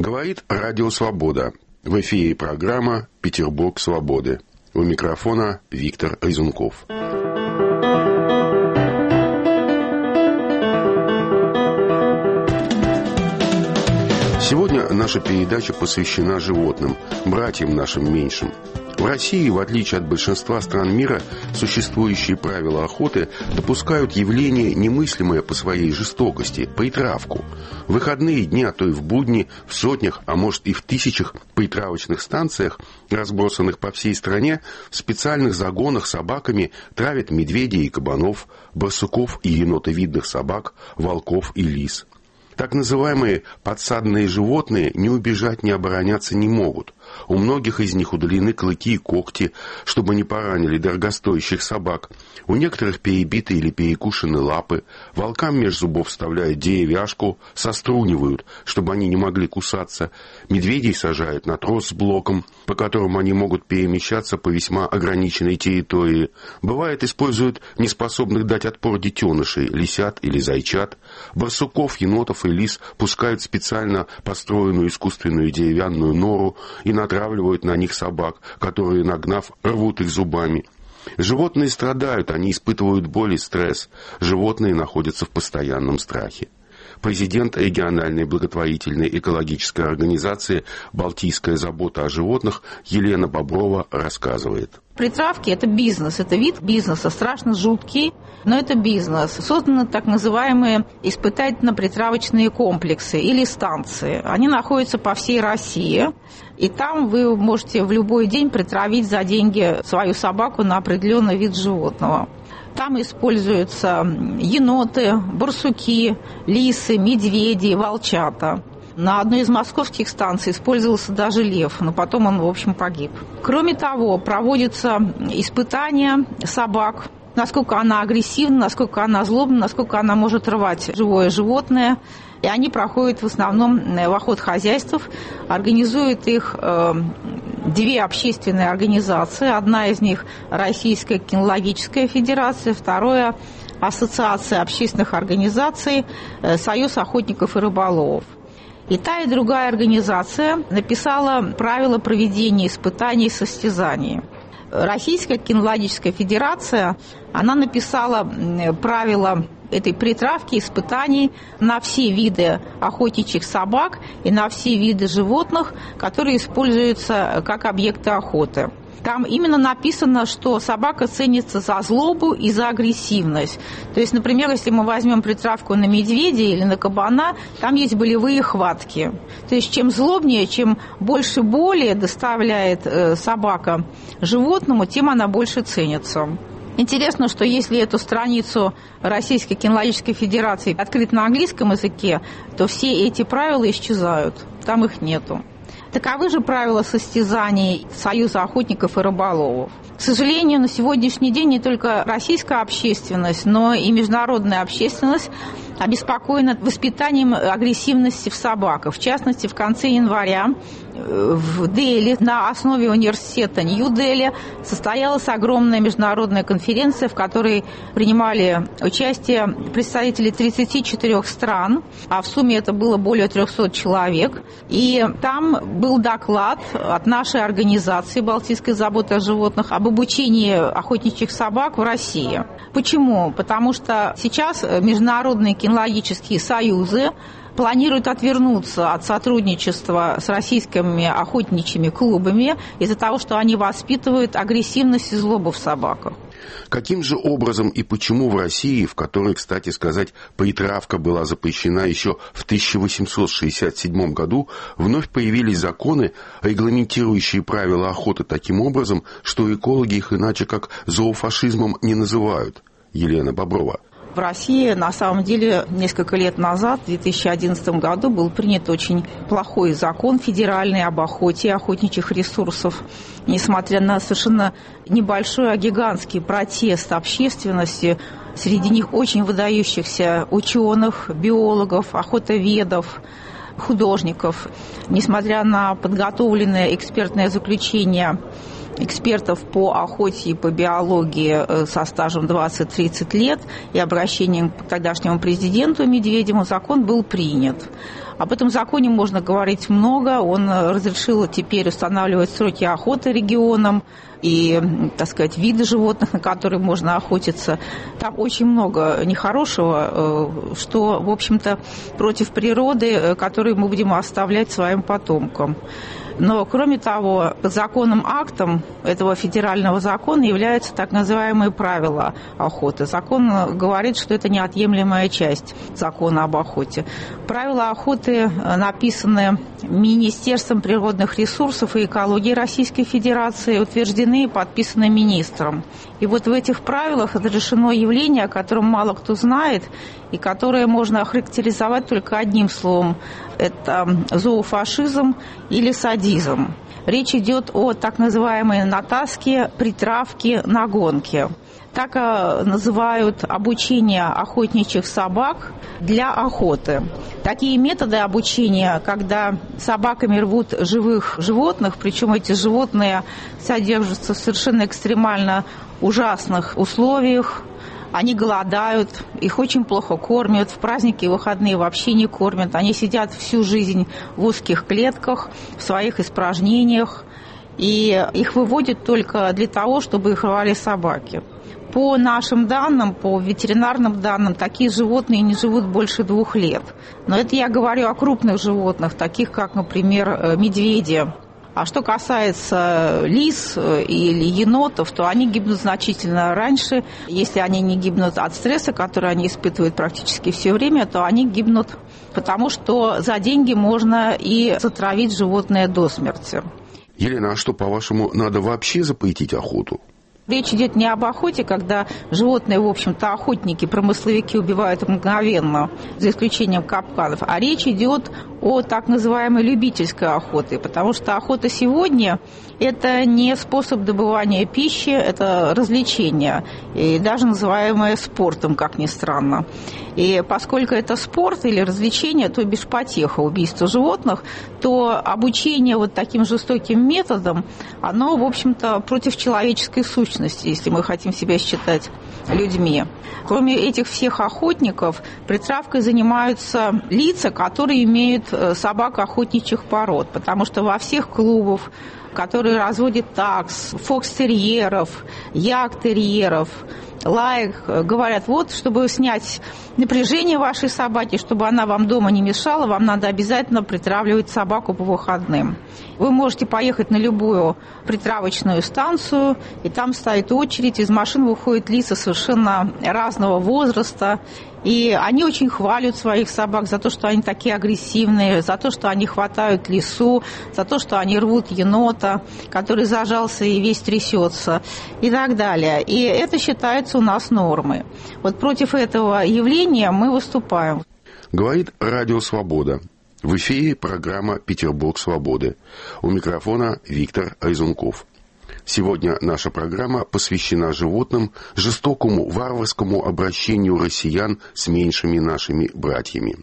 Говорит Радио Свобода. В эфире программа «Петербург свободы». У микрофона Виктор Резунков. Сегодня наша передача посвящена животным, братьям нашим меньшим. В России, в отличие от большинства стран мира, существующие правила охоты допускают явление, немыслимое по своей жестокости – притравку. В выходные дни, а то и в будни, в сотнях, а может и в тысячах притравочных станциях, разбросанных по всей стране, в специальных загонах собаками травят медведей и кабанов, барсуков и енотовидных собак, волков и лис. Так называемые подсадные животные ни убежать, ни обороняться не могут. У многих из них удалены клыки и когти, чтобы не поранили дорогостоящих собак. У некоторых перебиты или перекушены лапы. Волкам меж зубов вставляют деревяшку, сострунивают, чтобы они не могли кусаться. Медведей сажают на трос с блоком, по которому они могут перемещаться по весьма ограниченной территории. Бывает, используют неспособных дать отпор детенышей, лисят или зайчат. Барсуков, енотов и лис пускают в специально построенную искусственную деревянную нору и натравливают на них собак, которые, нагнав, рвут их зубами. Животные страдают, они испытывают боль и стресс. Животные находятся в постоянном страхе. Президент региональной благотворительной экологической организации «Балтийская забота о животных» Елена Боброва рассказывает. Притравки – это бизнес, это вид бизнеса, страшно жуткий, но это бизнес. Созданы так называемые испытательно-притравочные комплексы или станции. Они находятся по всей России, и там вы можете в любой день притравить за деньги свою собаку на определенный вид животного. Там используются еноты, барсуки, лисы, медведи, волчата. На одной из московских станций использовался даже лев, но потом он, в общем, погиб. Кроме того, проводятся испытания собак, насколько она агрессивна, насколько она злобна, насколько она может рвать живое животное. И они проходят в основном в охотхозяйствах. Организуют их две общественные организации. Одна из них – Российская кинологическая федерация, вторая – Ассоциация общественных организаций «Союз охотников и рыболовов». И та, и другая организация написала правила проведения испытаний и состязаний. Российская кинологическая федерация, она написала правила этой притравки, испытаний на все виды охотничьих собак и на все виды животных, которые используются как объекты охоты. Там именно написано, что собака ценится за злобу и за агрессивность. То есть, например, если мы возьмем притравку на медведя или на кабана, там есть болевые хватки. То есть, чем злобнее, чем больше боли доставляет собака животному, тем она больше ценится. Интересно, что если эту страницу Российской кинологической федерации открыть на английском языке, то все эти правила исчезают, там их нету. Таковы же правила состязаний Союза охотников и рыболовов. К сожалению, на сегодняшний день не только российская общественность, но и международная общественность обеспокоена воспитанием агрессивности в собаках. В частности, в конце января в Дели на основе университета Нью-Дели состоялась огромная международная конференция, в которой принимали участие представители 34 стран, а в сумме это было более 300 человек. И там был доклад от нашей организации «Балтийская забота о животных» об обучении охотничьих собак в России. Почему? Потому что сейчас международные кинологические союзы планируют отвернуться от сотрудничества с российскими охотничьими клубами из-за того, что они воспитывают агрессивность и злобу в собаках. Каким же образом и почему в России, в которой, кстати сказать, притравка была запрещена еще в 1867 году, вновь появились законы, регламентирующие правила охоты таким образом, что экологи их иначе как зоофашизмом не называют? Елена Боброва. В России, на самом деле, несколько лет назад, в 2011 году, был принят очень плохой закон федеральный об охоте и охотничьих ресурсов. Несмотря на совершенно небольшой, а гигантский протест общественности, среди них очень выдающихся ученых, биологов, охотоведов, художников, несмотря на подготовленное экспертное заключение экспертов по охоте и по биологии со стажем 20-30 лет и обращением к тогдашнему президенту Медведеву, закон был принят. Об этом законе можно говорить много. Он разрешил теперь устанавливать сроки охоты регионам и, так сказать, виды животных, на которые можно охотиться. Там очень много нехорошего, что, в общем-то, против природы, которые мы будем оставлять своим потомкам. Но, кроме того, законным актом этого федерального закона являются так называемые правила охоты. Закон говорит, что это неотъемлемая часть закона об охоте. Правила охоты написаны Министерством природных ресурсов и экологии Российской Федерации, утверждены и подписаны министром. И вот в этих правилах разрешено явление, о котором мало кто знает, и которое можно охарактеризовать только одним словом. Это зоофашизм или садизм. Речь идет о так называемой натаске, притравке, нагонке. Так называют обучение охотничьих собак для охоты. Такие методы обучения, когда собаками рвут живых животных, причем эти животные содержатся в совершенно экстремально ужасных условиях, они голодают, их очень плохо кормят, в праздники и выходные вообще не кормят. Они сидят всю жизнь в узких клетках, в своих испражнениях, и их выводят только для того, чтобы их рвали собаки. По нашим данным, по ветеринарным данным, такие животные не живут больше 2 лет. Но это я говорю о крупных животных, таких как, например, медведи. А что касается лис или енотов, то они гибнут значительно раньше. Если они не гибнут от стресса, который они испытывают практически все время, то они гибнут, потому что за деньги можно и затравить животное до смерти. Елена, а что, по-вашему, надо вообще запретить охоту? Речь идет не об охоте, когда животные, в общем-то, охотники, промысловики убивают мгновенно, за исключением капканов, а речь идет о так называемой любительской охоте, потому что охота сегодня – это не способ добывания пищи, это развлечение, и даже называемое спортом, как ни странно. И поскольку это спорт или развлечение, то бишь потеха, убийство животных, то обучение вот таким жестоким методом, оно, в общем-то, против человеческой сущности, если мы хотим себя считать людьми. Кроме этих всех охотников, притравкой занимаются лица, которые имеют собак охотничьих пород, потому что во всех клубах, которые разводят такс, фокстерьеров, ягтерьеров, лаек, говорят, вот, чтобы снять напряжение вашей собаки, чтобы она вам дома не мешала, вам надо обязательно притравливать собаку по выходным. Вы можете поехать на любую притравочную станцию, и там стоит очередь, из машин выходят лица совершенно разного возраста, и они очень хвалят своих собак за то, что они такие агрессивные, за то, что они хватают лису, за то, что они рвут енота, который зажался и весь трясется, и так далее. И это считается у нас нормой. Вот против этого явления мы выступаем. Говорит Радио Свобода. В эфире программа «Петербург свободы». У микрофона Виктор Айзунков. Сегодня наша программа посвящена животным, жестокому, варварскому обращению россиян с меньшими нашими братьями.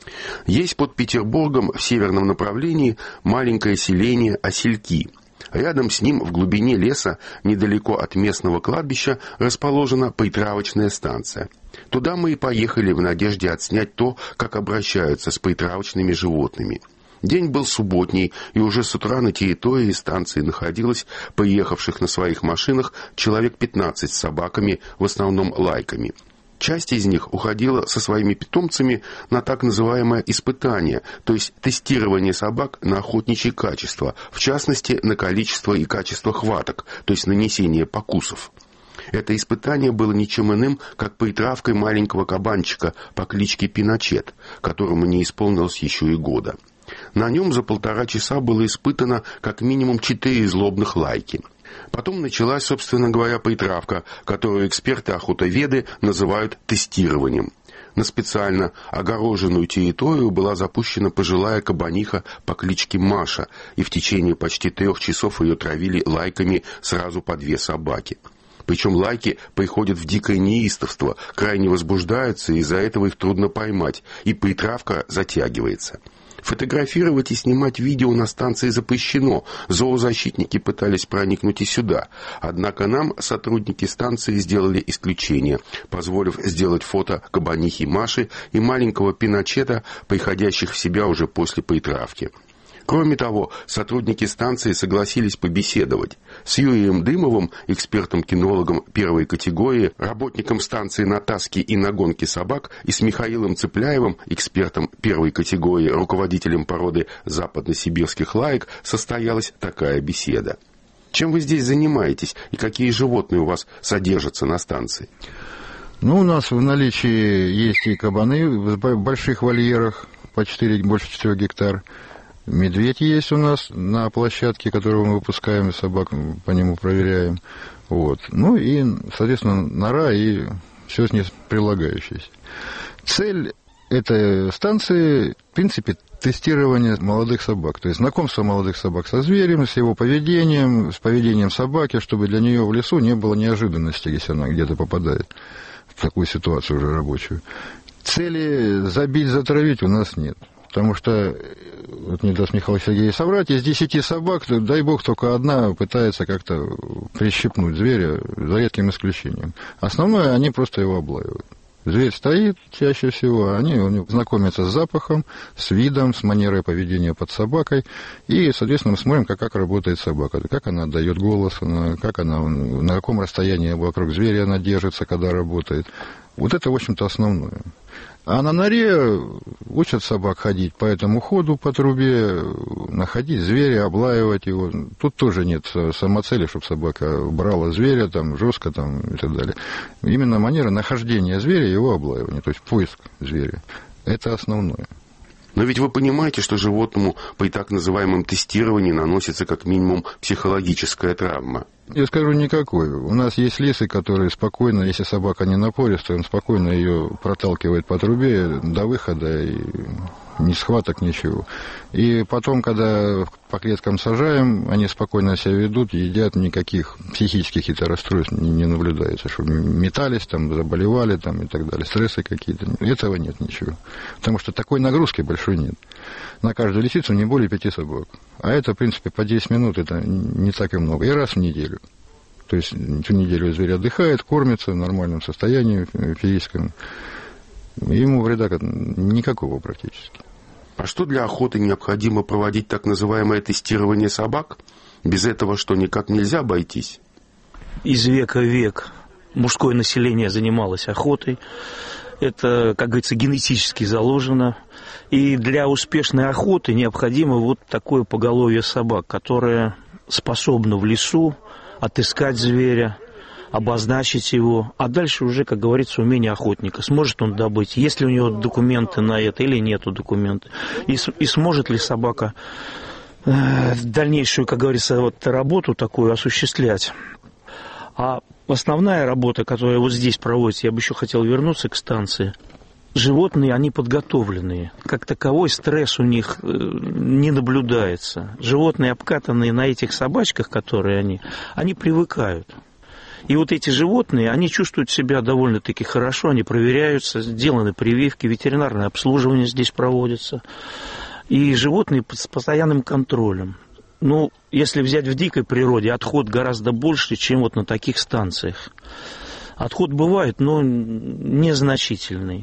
Есть под Петербургом в северном направлении маленькое селение Осельки. Рядом с ним, в глубине леса, недалеко от местного кладбища, расположена притравочная станция. Туда мы и поехали в надежде отснять то, как обращаются с притравочными животными. День был субботний, и уже с утра на территории станции находилось приехавших на своих машинах человек 15 с собаками, в основном лайками. Часть из них уходила со своими питомцами на так называемое испытание, то есть тестирование собак на охотничьи качества, в частности, на количество и качество хваток, то есть нанесение покусов. Это испытание было ничем иным, как притравкой маленького кабанчика по кличке Пиночет, которому не исполнилось еще и года. На нем за 1,5 часа было испытано как минимум 4 злобных лайки. Потом началась, собственно говоря, притравка, которую эксперты-охотоведы называют тестированием. На специально огороженную территорию была запущена пожилая кабаниха по кличке Маша, и в течение почти 3 часов ее травили лайками сразу по 2 собаки. Причем лайки приходят в дикое неистовство, крайне возбуждаются, и из-за этого их трудно поймать, и притравка затягивается. Фотографировать и снимать видео на станции запрещено. Зоозащитники пытались проникнуть и сюда. Однако нам сотрудники станции сделали исключение, позволив сделать фото кабанихи Маши и маленького Пиночета, приходящих в себя уже после притравки. Кроме того, сотрудники станции согласились побеседовать с Юрием Дымовым, экспертом-кинологом первой категории, работником станции на таске и на гонке собак, и с Михаилом Цыпляевым, экспертом первой категории, руководителем породы западносибирских лаек, состоялась такая беседа. Чем вы здесь занимаетесь и какие животные у вас содержатся на станции? У нас в наличии есть и кабаны в больших вольерах, больше 4 гектар. Медведь есть у нас на площадке, которую мы выпускаем, собак по нему проверяем. И, соответственно, нора и все с ней прилагающееся. Цель этой станции, в принципе, тестирование молодых собак. То есть знакомство молодых собак со зверем, с его поведением, с поведением собаки, чтобы для нее в лесу не было неожиданности, если она где-то попадает в такую ситуацию уже рабочую. Цели забить, затравить у нас нет. Потому что, не даст Михаил Сергеевич соврать, из 10 собак, дай бог, только одна пытается как-то прищипнуть зверя, за редким исключением. Основное, они просто его облаивают. Зверь стоит чаще всего, они знакомятся с запахом, с видом, с манерой поведения под собакой, и, соответственно, мы смотрим, как работает собака, как она отдает голос, как она, на каком расстоянии вокруг зверя она держится, когда работает. Это, в общем-то, основное. А на норе учат собак ходить по этому ходу, по трубе, находить зверя, облаивать его. Тут тоже нет самоцели, чтобы собака брала зверя жестко и так далее. Именно манера нахождения зверя и его облаивания, то есть поиск зверя. Это основное. Но ведь вы понимаете, что животному при так называемом тестировании наносится как минимум психологическая травма. Я скажу, никакой. У нас есть лисы, которые спокойно, если собака не напористая, он спокойно ее проталкивает по трубе до выхода, и ни схваток, ничего. И потом, когда по клеткам сажаем, они спокойно себя ведут, едят, никаких психических каких-то расстройств не наблюдается, что метались, заболевали и так далее, стрессы какие-то. Этого нет ничего. Потому что такой нагрузки большой нет. На каждую лисицу не более 5 собак. А это, в принципе, по 10 минут, это не так и много. И раз в неделю. То есть всю неделю зверь отдыхает, кормится в нормальном состоянии физическом. Ему вреда никакого практически. А что для охоты необходимо проводить так называемое тестирование собак? Без этого что, никак нельзя обойтись? Из века в век мужское население занималось охотой. Это, как говорится, генетически заложено. И для успешной охоты необходимо такое поголовье собак, которое способно в лесу отыскать зверя, обозначить его, а дальше уже, как говорится, умение охотника. Сможет он добыть, есть ли у него документы на это или нету документов. И сможет ли собака дальнейшую, как говорится, работу такую осуществлять. А основная работа, которая здесь проводится, я бы еще хотел вернуться к станции. Животные, они подготовленные. Как таковой стресс у них не наблюдается. Животные, обкатанные на этих собачках, которые они привыкают. И эти животные, они чувствуют себя довольно-таки хорошо, они проверяются, сделаны прививки, ветеринарное обслуживание здесь проводится. И животные с постоянным контролем. Если взять в дикой природе, отход гораздо больше, чем на таких станциях. Отход бывает, но незначительный.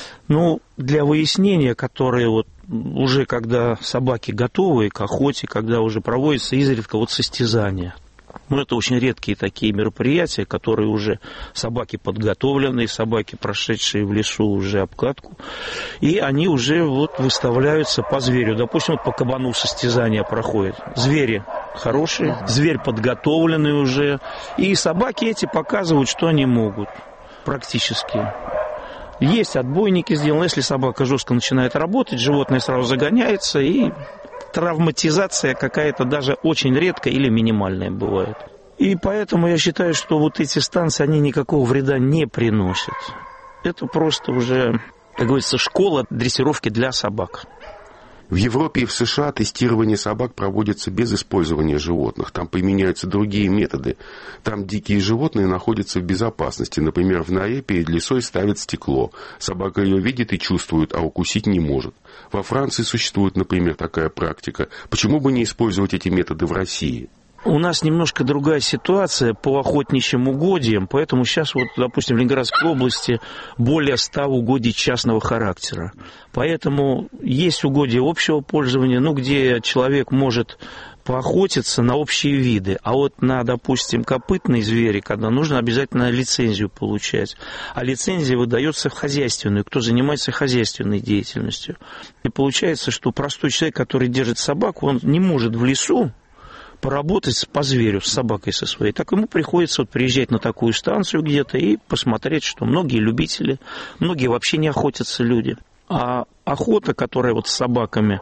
Для выяснения, которые уже когда собаки готовы к охоте, когда уже проводится изредка состязания. Это очень редкие такие мероприятия, которые уже собаки подготовленные, собаки, прошедшие в лесу уже обкатку, и они уже выставляются по зверю. Допустим, по кабану состязания проходят. Звери хорошие, зверь подготовленный уже, и собаки эти показывают, что они могут практически. Есть отбойники сделаны, если собака жестко начинает работать, животное сразу загоняется, и травматизация какая-то даже очень редкая или минимальная бывает. И поэтому я считаю, что эти станции, они никакого вреда не приносят. Это просто уже, как говорится, школа дрессировки для собак. В Европе и в США тестирование собак проводится без использования животных. Там применяются другие методы. Там дикие животные находятся в безопасности. Например, в норе перед лисой ставят стекло. Собака ее видит и чувствует, а укусить не может. Во Франции существует, например, такая практика. Почему бы не использовать эти методы в России? У нас немножко другая ситуация по охотничьим угодьям, поэтому сейчас, вот, допустим, в Ленинградской области более 100 угодий частного характера. Поэтому есть угодья общего пользования, где человек может поохотиться на общие виды. А вот на, допустим, копытные звери, когда нужно обязательно лицензию получать. А лицензия выдается в хозяйственную, кто занимается хозяйственной деятельностью. И получается, что простой человек, который держит собаку, он не может в лесу поработать по зверю, с собакой со своей. Так ему приходится приезжать на такую станцию где-то и посмотреть, что многие любители, многие вообще не охотятся люди. А охота, которая с собаками,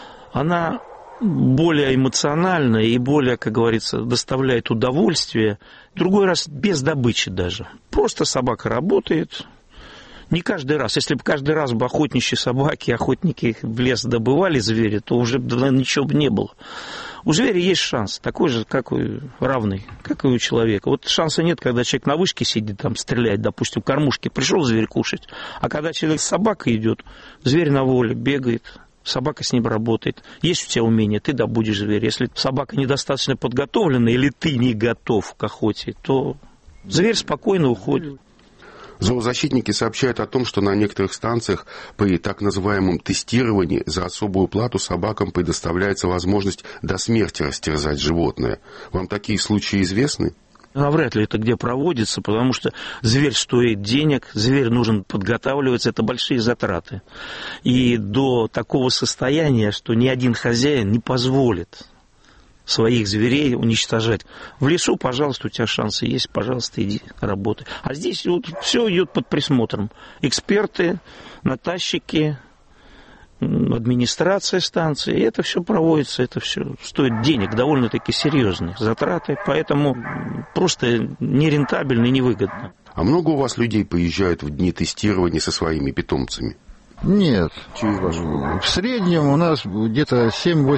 она более эмоциональная и более, как говорится, доставляет удовольствие. Другой раз без добычи даже. Просто собака работает. Не каждый раз. Если бы каждый раз охотничьи собаки, охотники в лес добывали зверя, то уже ничего бы не было. У зверя есть шанс, такой же, как и равный, как и у человека. Вот шанса нет, когда человек на вышке сидит, там стреляет, допустим, кормушки, пришел зверь кушать. А когда человек с собакой идет, зверь на воле бегает, собака с ним работает. Есть у тебя умение, ты добудешь зверя. Если собака недостаточно подготовлена или ты не готов к охоте, то зверь спокойно уходит. Зоозащитники сообщают о том, что на некоторых станциях при так называемом тестировании за особую плату собакам предоставляется возможность до смерти растерзать животное. Вам такие случаи известны? Навряд ли это где проводится, потому что зверь стоит денег, зверь нужен подготавливаться, это большие затраты. И до такого состояния, что ни один хозяин не позволит своих зверей уничтожать. В лесу, пожалуйста, у тебя шансы есть, пожалуйста, иди работай. А здесь все идет под присмотром. Эксперты, натащики, администрация станции, и это все проводится, это все стоит денег, довольно-таки серьезных затраты, поэтому просто нерентабельно и невыгодно. А много у вас людей поезжают в дни тестирования со своими питомцами? Нет. Через вашу? В среднем у нас где-то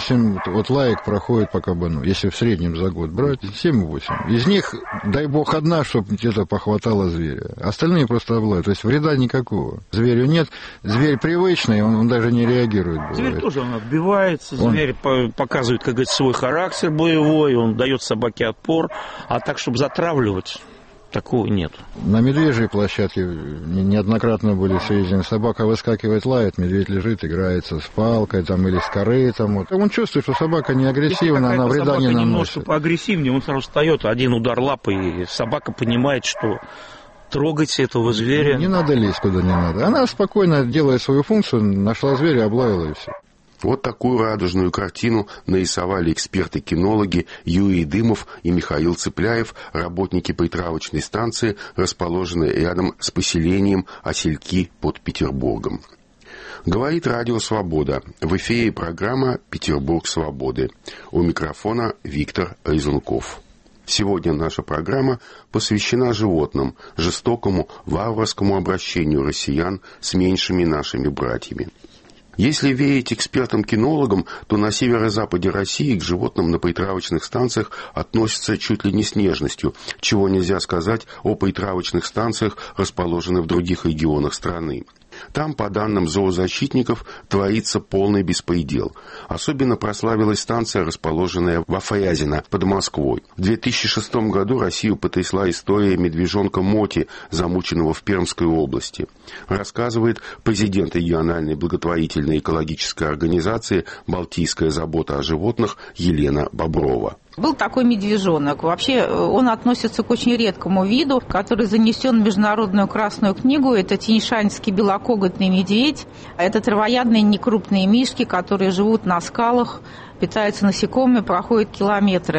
7-8 лаек проходит по кабану. Если в среднем за год брать, 7-8. Из них, дай бог, одна, чтобы где-то похватало зверя. Остальные просто облают. То есть вреда никакого. Зверю нет. Зверь привычный, он даже не реагирует. Бывает. Зверь тоже отбивается, зверь показывает, как говорится, свой характер боевой, он дает собаке отпор. А так, чтобы затравливать, такого нет. На медвежьей площадке неоднократно были сведения. Собака выскакивает, лает, медведь лежит, играется с палкой или с корытом. Он чувствует, что собака не агрессивна, она вреда не наносит. Немножко поагрессивнее, он сразу встает, один удар лапы, и собака понимает, что трогать этого зверя. Не надо лезть куда не надо. Она спокойно делает свою функцию, нашла зверя, облаяла и все. Вот такую радужную картину нарисовали эксперты-кинологи Юрий Дымов и Михаил Цыпляев, работники притравочной станции, расположенной рядом с поселением Осельки под Петербургом. Говорит Радио Свобода. В эфире программа «Петербург свободы». У микрофона Виктор Резунков. Сегодня наша программа посвящена животным, жестокому, варварскому обращению россиян с меньшими нашими братьями. Если верить экспертам-кинологам, то на северо-западе России к животным на притравочных станциях относятся чуть ли не с нежностью, чего нельзя сказать о притравочных станциях, расположенных в других регионах страны. Там, по данным зоозащитников, творится полный беспредел. Особенно прославилась станция, расположенная во Фрязино, под Москвой. В 2006 году Россию потрясла история медвежонка Моти, замученного в Пермской области. Рассказывает президент региональной благотворительной экологической организации «Балтийская забота о животных» Елена Боброва. Был такой медвежонок. Вообще он относится к очень редкому виду, который занесен в Международную Красную книгу. Это тиньшанский белокоготный медведь. Это травоядные некрупные мишки, которые живут на скалах, питаются насекомыми, проходят километры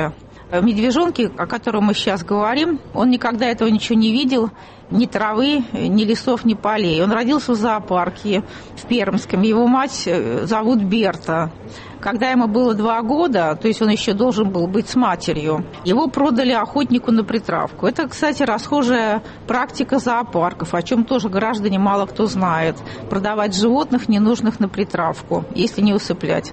медвежонке, о котором мы сейчас говорим, он никогда этого ничего не видел, ни травы, ни лесов, ни полей. Он родился в зоопарке в Пермском. Его мать зовут Берта. Когда ему было 2 года, то есть он еще должен был быть с матерью, его продали охотнику на притравку. Это, кстати, расхожая практика зоопарков, о чем тоже граждане мало кто знает. Продавать животных, ненужных на притравку, если не усыплять.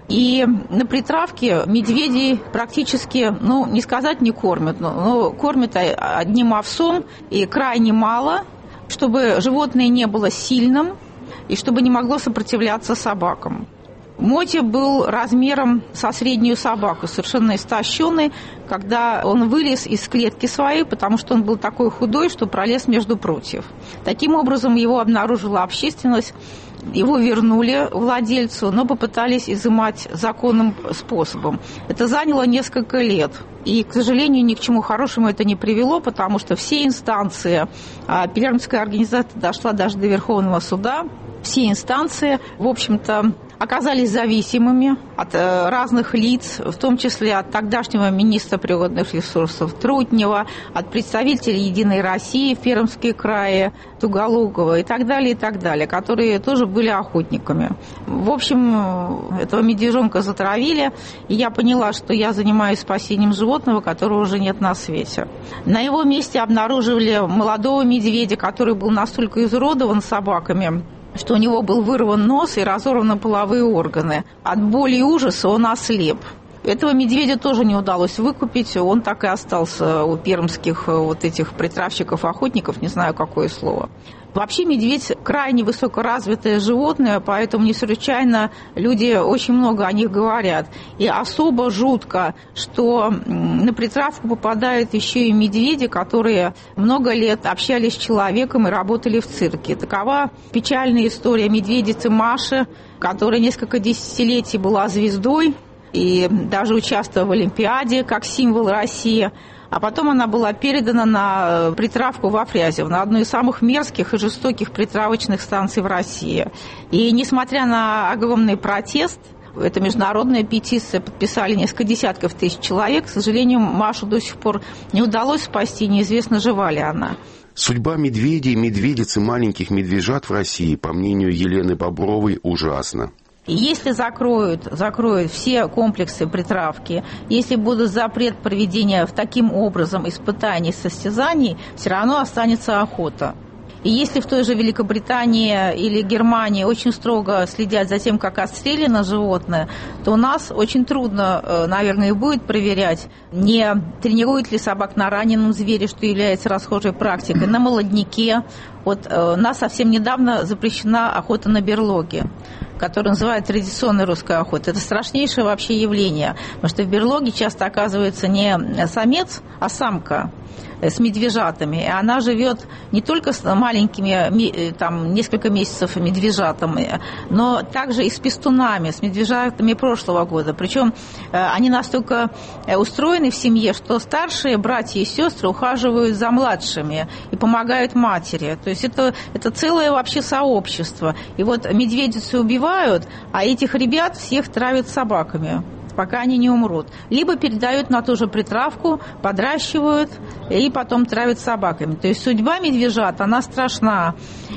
И на притравке медведей практически, не сказать не кормят, но кормят одним овсом и крайне мало, чтобы животное не было сильным и чтобы не могло сопротивляться собакам. Моти был размером со среднюю собаку, совершенно истощенный, когда он вылез из клетки своей, потому что он был такой худой, что пролез между прутьев. Таким образом, его обнаружила общественность, его вернули владельцу, но попытались изымать законным способом. Это заняло несколько лет. И, к сожалению, ни к чему хорошему это не привело, потому что все инстанции, Пермская организация дошла даже до Верховного суда, все инстанции, в общем-то, оказались зависимыми от разных лиц, в том числе от тогдашнего министра природных ресурсов Трутнева, от представителей «Единой России» в Пермском крае, Туголукова и так далее, которые тоже были охотниками. В общем, этого медвежонка затравили, и я поняла, что я занимаюсь спасением животного, которого уже нет на свете. На его месте обнаруживали молодого медведя, который был настолько изуродован собаками, что у него был вырван нос и разорваны половые органы. От боли и ужаса он ослеп. Этого медведя тоже не удалось выкупить, он так и остался у пермских этих притравщиков-охотников, не знаю, какое слово. Вообще медведь крайне высокоразвитое животное, поэтому не случайно люди очень много о них говорят. И особо жутко, что на притравку попадают еще и медведи, которые много лет общались с человеком и работали в цирке. Такова печальная история медведицы Маши, которая несколько десятилетий была звездой и даже участвовала в Олимпиаде как символ России. А потом она была передана на притравку во Фрязево, на одну из самых мерзких и жестоких притравочных станций в России. И несмотря на огромный протест, это международная петиция, подписали несколько десятков тысяч человек, к сожалению, Машу до сих пор не удалось спасти, неизвестно, жива ли она. Судьба медведей, медведиц и маленьких медвежат в России, по мнению Елены Бобровой, ужасна. Если закроют все комплексы притравки, если будет запрет проведения таким образом испытаний, состязаний, все равно останется охота. И если в той же Великобритании или Германии очень строго следят за тем, как отстреляно животное, то у нас очень трудно, наверное, и будет проверять, не тренирует ли собак на раненом звере, что является расхожей практикой, на молодняке. У нас совсем недавно запрещена охота на берлоге, которую называют традиционной русской охотой. Это страшнейшее вообще явление, потому что в берлоге часто оказывается не самец, а самка с медвежатами. И она живет не только с маленькими, там, несколько месяцев медвежатами, но также и с пестунами, с медвежатами прошлого года. Причем они настолько устроены в семье, что старшие братья и сестры ухаживают за младшими и помогают матери. То есть это целое вообще сообщество. И медведицы убивают, а этих ребят всех травят собаками, пока они не умрут. Либо передают на ту же притравку, подращивают и потом травят собаками. То есть судьба медвежат, она страшна.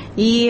И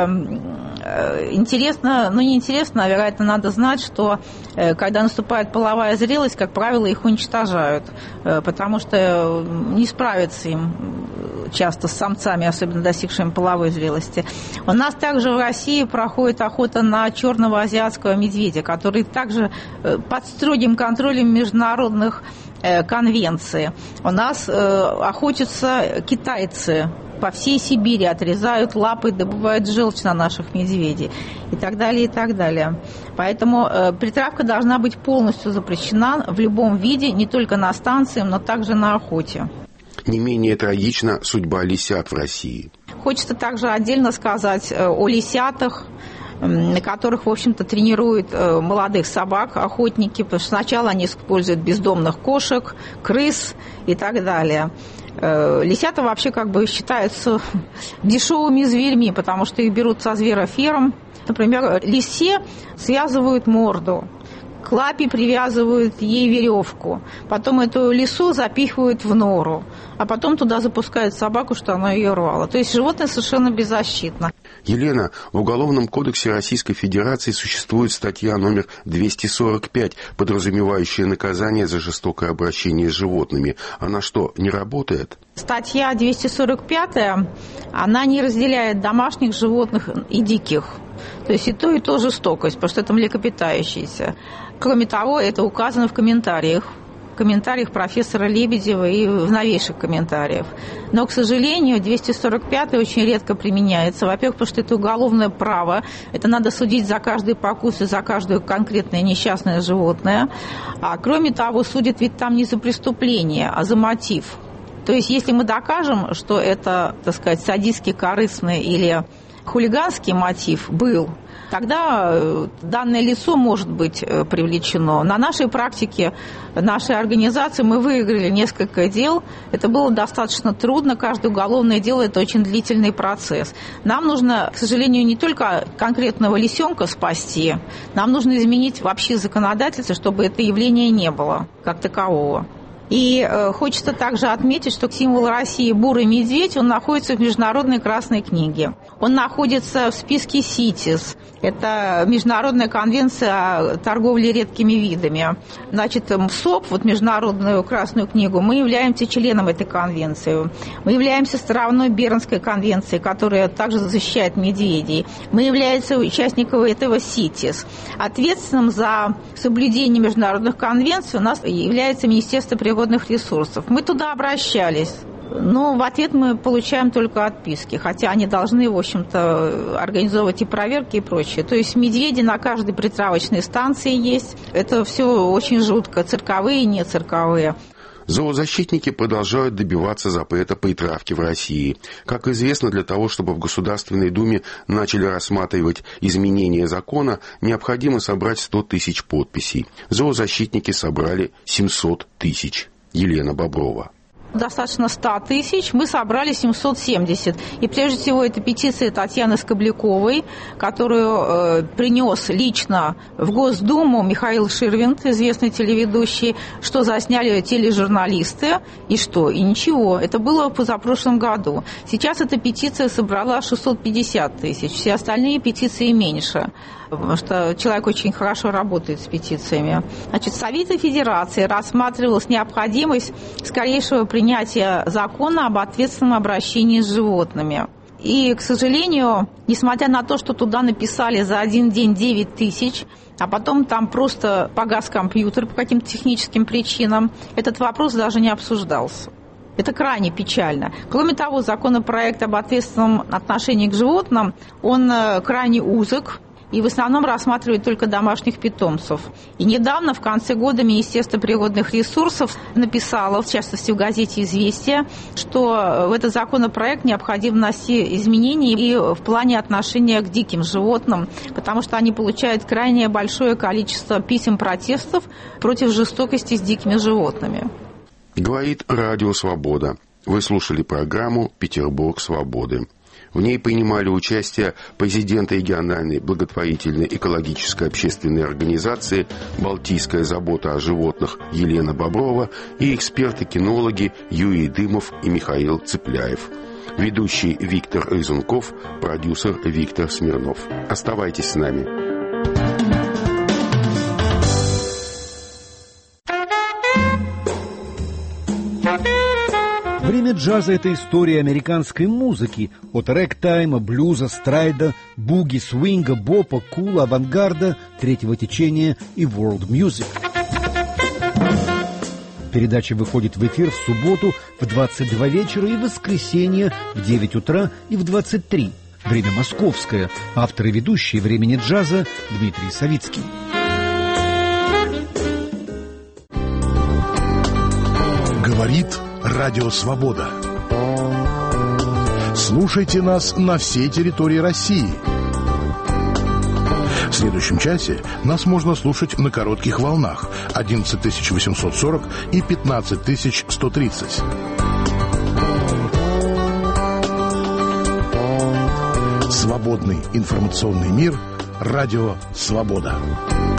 интересно, неинтересно, а вероятно, надо знать, что когда наступает половая зрелость, как правило, их уничтожают, потому что не справиться им часто с самцами, особенно достигшими половой зрелости. У нас также в России проходит охота на черного азиатского медведя, который также под строгим контролем международных конвенций. У нас охотятся китайцы. По всей Сибири отрезают лапы, добывают желчь на наших медведей и так далее, и так далее. Поэтому притравка должна быть полностью запрещена в любом виде, не только на станции, но также на охоте. Не менее трагична судьба лисят в России. Хочется также отдельно сказать о лисятах, на которых, в общем-то, тренируют молодых собак, охотники, потому что сначала они используют бездомных кошек, крыс и так далее. Лисята вообще считаются дешевыми зверьми, потому что их берут со звероферм. Например, лисе связывают морду. К лапе привязывают ей веревку, потом эту лису запихивают в нору, а потом туда запускают собаку, что она ее рвала. То есть животное совершенно беззащитно. Елена, в Уголовном кодексе Российской Федерации существует статья номер 245, подразумевающая наказание за жестокое обращение с животными. Она что, не работает? Статья 245, она не разделяет домашних животных и диких. То есть и то жестокость, потому что это млекопитающиеся. Кроме того, это указано в комментариях профессора Лебедева и в новейших комментариях. Но, к сожалению, 245 очень редко применяется. Во-первых, потому что это уголовное право. Это надо судить за каждый покус и за каждое конкретное несчастное животное. А кроме того, судят ведь там не за преступление, а за мотив. То есть, если мы докажем, что это, так сказать, садистский, корыстный или хулиганский мотив был, тогда данное лицо может быть привлечено. На нашей практике, нашей организации мы выиграли несколько дел. Это было достаточно трудно. Каждое уголовное дело – это очень длительный процесс. Нам нужно, к сожалению, не только конкретного лисенка спасти, нам нужно изменить вообще законодательство, чтобы это явление не было как такового. И хочется также отметить, что символ России бурый медведь, он находится в Международной Красной книге. Он находится в списке СИТЕС. Это Международная конвенция о торговле редкими видами. Значит, МСОП, вот Международную Красную книгу, мы являемся членом этой конвенции. Мы являемся стороной Бернской конвенции, которая также защищает медведей. Мы являемся участником этого СИТЕС. Ответственным за соблюдение международных конвенций у нас является Министерство природных ресурсов. Мы туда обращались. Но в ответ мы получаем только отписки, хотя они должны, в общем-то, организовывать и проверки, и прочее. То есть медведи на каждой притравочной станции есть. Это все очень жутко, цирковые и не цирковые. Зоозащитники продолжают добиваться запрета притравки в России. Как известно, для того, чтобы в Государственной Думе начали рассматривать изменения закона, необходимо собрать 100 тысяч подписей. Зоозащитники собрали 700 тысяч. Елена Боброва. Достаточно 100 тысяч, мы собрали 770. И прежде всего это петиция Татьяны Скобляковой, которую принес лично в Госдуму Михаил Ширвинд, известный телеведущий, что засняли тележурналисты, и что? И ничего. Это было в позапрошлом году. Сейчас эта петиция собрала 650 тысяч, все остальные петиции меньше, потому что человек очень хорошо работает с петициями. Значит, в Совете Федерации рассматривалась необходимость скорейшего принятия закона об ответственном обращении с животными. И, к сожалению, несмотря на то, что туда написали за один день 9 тысяч, а потом там просто погас компьютер по каким-то техническим причинам, этот вопрос даже не обсуждался. Это крайне печально. Кроме того, законопроект об ответственном отношении к животным, он крайне узок, и в основном рассматривает только домашних питомцев. И недавно, в конце года, Министерство природных ресурсов написало, в частности в газете «Известия», что в этот законопроект необходимо внести изменения и в плане отношения к диким животным, потому что они получают крайне большое количество писем протестов против жестокости с дикими животными. Говорит Радио Свобода. Вы слушали программу «Петербург свободы». В ней принимали участие президент региональной благотворительной экологической общественной организации «Балтийская забота о животных» Елена Боброва и эксперты-кинологи Юрий Дымов и Михаил Цыпляев. Ведущий Виктор Резунков, продюсер Виктор Смирнов. Оставайтесь с нами. Время джаза – это история американской музыки. От рэг-тайма, блюза, страйда, буги, свинга, бопа, кула, авангарда, третьего течения и world music. Передача выходит в эфир в субботу в 22 вечера и в воскресенье в 9 утра и в 23. Время московское. Автор и ведущий «Времени джаза» Дмитрий Савицкий. Говорит Радио Свобода. Слушайте нас на всей территории России. В следующем часе нас можно слушать на коротких волнах 11840 и 15130. Свободный информационный мир. Радио Свобода.